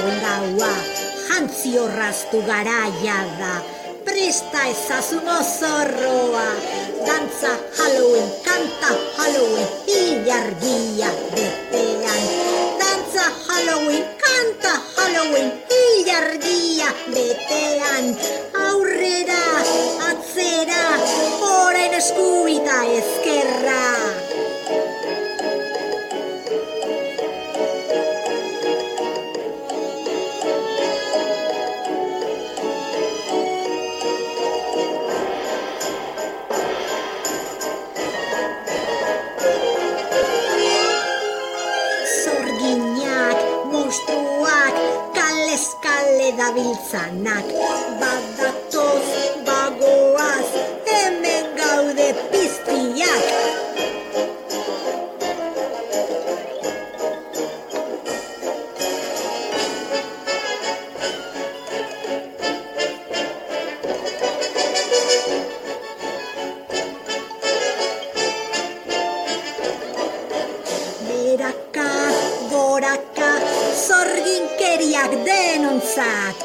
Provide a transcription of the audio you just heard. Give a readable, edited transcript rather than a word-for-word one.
Halloween gaua, jantzi orraztu garaia da. Presta ezazun zorroa, dantza Halloween, kanta Halloween, ilargia betean. Dantza Halloween, kanta Halloween, ilargia betean. Aurrera, atzera, orain eskuita ezkerra. Monstruak, kalez kale dabiltzanak, badatoz, bagoaz, hemen gaude piztiak. Beraka, goraka, zorginkeriak denontzat.